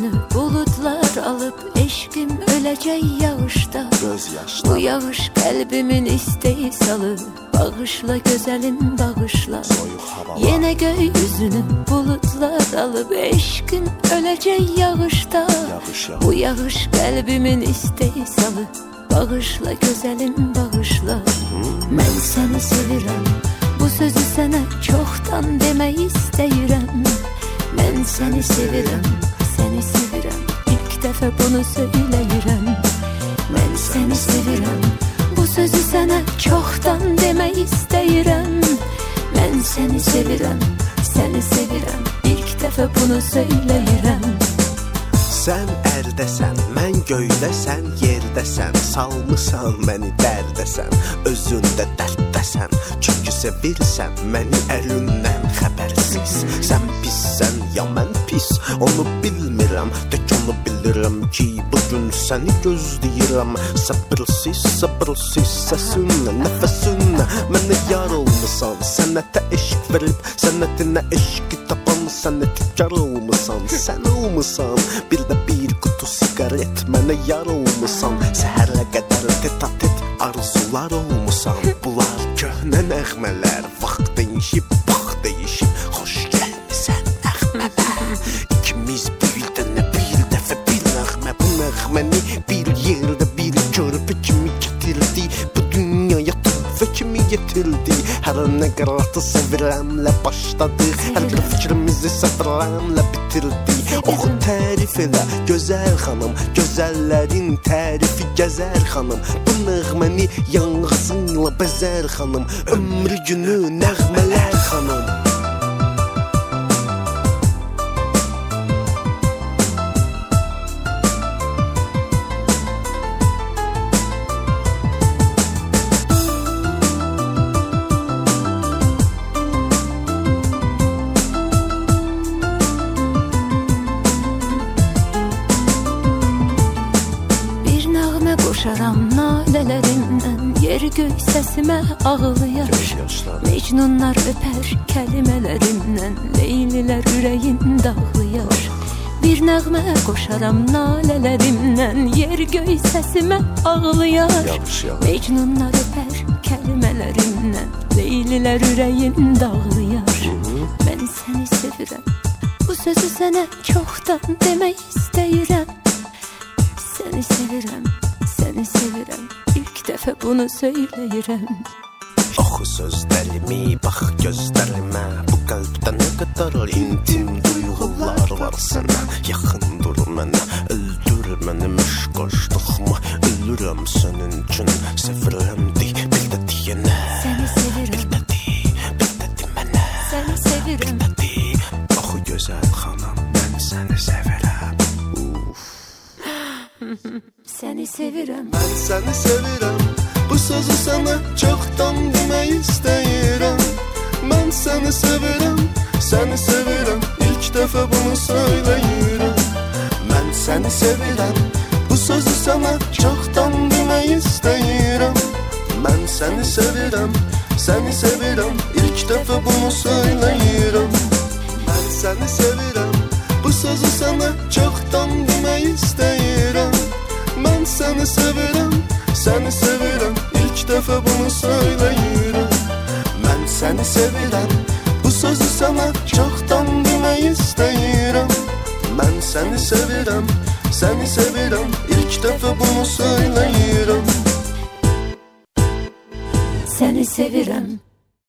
yüzünü bulutlar alıp eşkim ölecek yağışta. Bu yağış kalbimin isteği salı. Bağışla güzelim bağışla. Yine gökyüzünü bulutlar alıp eşkim ölecek yağışta. Bu yağış kalbimin isteği salı. Bağışla güzelim bağışla. Ben seni sevirəm. Bu sözü sana çoktan demek istəyirəm. Ben seni sevirəm, seni sevirəm. İlk defa bunu söyləyirəm. Ben seni sevirəm. Bu sözü sana çoktan demek istəyirəm. Ben seni sevirəm, seni sevirəm. İlk defa bunu söyləyirəm. Sən ərdəsən, mən göydəsən, yerdəsən. Salmısan məni dərdəsən, özündə dərddəsən. Çünki sevirsən məni əlindən xəbərsiz. Sən pissən, ya mən pis, onu bilmirəm. Tək onu bilirəm ki, bugün səni gözləyirəm. Sabırsız, sabırsız səsinlə, nəfəsinlə mənə yar olmusan. Sənətə eşq verib, sənətinə eşqi tapan. Sənətkar olmusan, sən olmusan. Bir də bir qutu sigaret mənə yar olmusan. Səhərə qədər tet-a-tet arzular olmusan. Bunlar köhnə nəğmələr, vaxt dəyişib, bax dəyişib. Xoş gəlmisən nəğmələr. İkimiz bir dənə, bir dəfə bir nəğmə. Bu nəğməni bir yerdə bir körpə kimi getirdi. Bu dünyaya tüvvə kimi getirdi. Hər nə qıratı sevirəmlə başladı. Hər bir fikrimizi səbrəmlə bitirdi. Oxu tərif elə gözəl xanım, gözəllərin tərifi gəzər xanım. Bu nəğməni yanğısınla bəzər xanım. Ömrü günü nəğmələr xanım. Qoşaram nalələrimdən, yer göy səsimə ağlayar. Mecnunlar öpər kəlimələrimdən, leylilər ürəyin dağlayar. Bir nəğmə qoşaram nalələrimdən, yer göy səsimə ağlayar. Mecnunlar öpər kəlimələrimdən, leylilər ürəyin dağlayar. Ben seni sevirəm, bu sözü sənə çoxdan demək istəyirəm. Seni sevirəm, seni sevirəm, ilk dəfə bunu söyləyirəm. Oxu sözlərimi, bax gözlərimə. Bu qəlbdə nə qədər intim duyğular var sənə. Yaxın dur mənə, öldür məni məşqaşlıqma. Ölürəm sənin üçün, sevirəmdi, bir də deyənə. Səni sevirəm, bir də de mənə. Səni sevirəm, bir də de. Oxu gözəl xanım, mən səni sevirəm. səni sevirəm. Mən səni sevirəm, bu sözü sənə çoxdan demək istəyirəm. Mən səni sevirəm, ilk dəfə bunu söyləyirəm. Mən səni sevirəm, bu sözü sənə çoxdan demək istəyirəm. Mən səni sevirəm, ilk dəfə bunu söyləyirəm. Mən səni sevirəm, bu sözü sənə çoxdan demək istəyirəm. Mən səni sevirəm, ilk dəfə bunu söyləyirəm. Mən səni sevirəm, bu sözü sənə çoxdan demək istəyirəm. Mən səni sevirəm, ilk dəfə bunu söyləyirəm. Səni sevirəm.